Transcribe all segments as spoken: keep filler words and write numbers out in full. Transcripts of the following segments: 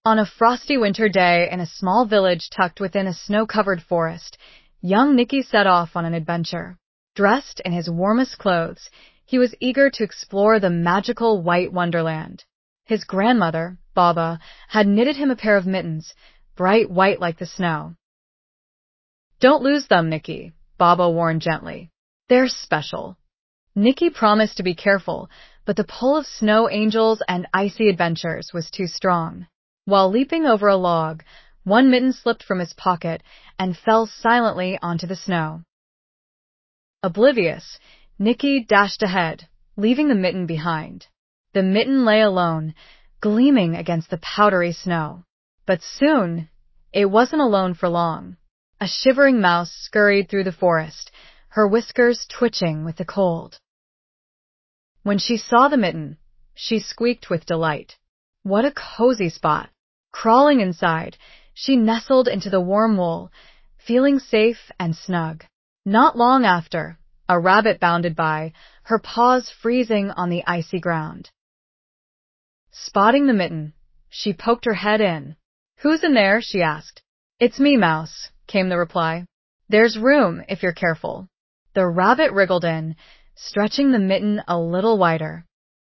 On a frosty winter day in a small village tucked within a snow-covered forest, young Nicky set off on an adventure. Dressed in his warmest clothes, he was eager to explore the magical white wonderland. His grandmother, Baba, had knitted him a pair of mittens, bright white like the snow. "Don't lose them, Nicky," Baba warned gently. "They're special." Nicky promised to be careful, but the pull of snow angels and icy adventures was too strong. While leaping over a log, one mitten slipped from his pocket and fell silently onto the snow. Oblivious, Nicky dashed ahead, leaving the mitten behind. The mitten lay alone, gleaming against the powdery snow. But soon, it wasn't alone for long. A shivering mouse scurried through the forest, her whiskers twitching with the cold. When she saw the mitten, she squeaked with delight. What a cozy spot! Crawling inside, she nestled into the warm wool, feeling safe and snug. Not long after, a rabbit bounded by, her paws freezing on the icy ground. Spotting the mitten, she poked her head in. "Who's in there?" she asked. "It's me, Mouse," came the reply. "There's room if you're careful." The rabbit wriggled in, stretching the mitten a little wider.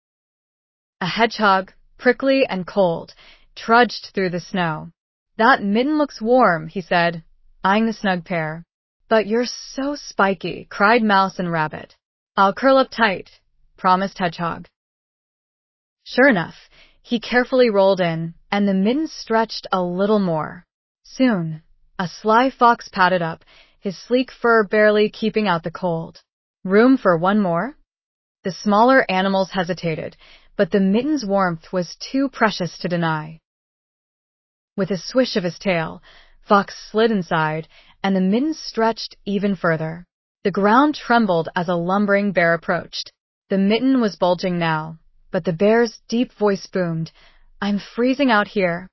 A hedgehog, prickly and cold, trudged through the snow. "That mitten looks warm," he said, eyeing the snug pair. "But you're so spiky," cried Mouse and Rabbit. "I'll curl up tight," promised Hedgehog. Sure enough, he carefully rolled in, and the mitten stretched a little more. Soon, a sly fox padded up, his sleek fur barely keeping out the cold. "Room for one more?" The smaller animals hesitated, but the mitten's warmth was too precious to deny. With a swish of his tail, Fox slid inside, and the mitten stretched even further. The ground trembled as a lumbering bear approached. The mitten was bulging now, but the bear's deep voice boomed, "I'm freezing out here."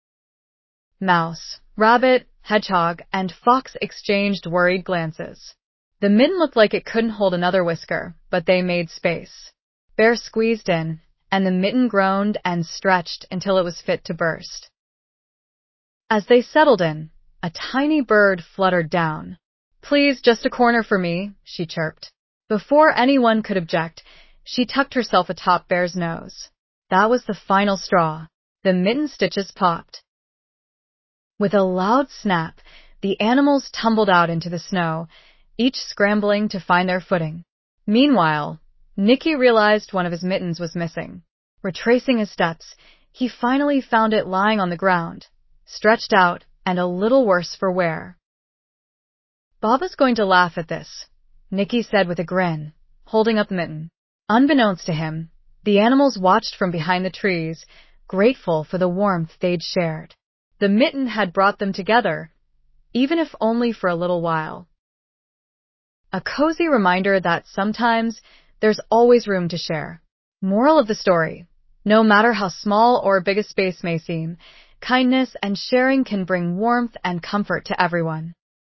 Mouse, Rabbit, Hedgehog, and Fox exchanged worried glances. The mitten looked like it couldn't hold another whisker, but they made space. Bear squeezed in, and the mitten groaned and stretched until it was fit to burst. As they settled in, a tiny bird fluttered down. "Please, just a corner for me," she chirped. Before anyone could object, she tucked herself atop Bear's nose. That was the final straw. The mitten stitches popped. With a loud snap, the animals tumbled out into the snow, each scrambling to find their footing. Meanwhile, Nicky realized one of his mittens was missing. Retracing his steps, he finally found it lying on the ground, stretched out and a little worse for wear. "Baba's going to laugh at this," Nicky said with a grin, holding up the mitten. Unbeknownst to him, the animals watched from behind the trees, grateful for the warmth they'd shared. The mitten had brought them together, even if only for a little while. A cozy reminder that sometimes there's always room to share. Moral of the story: no matter how small or big a space may seem, kindness and sharing can bring warmth and comfort to everyone.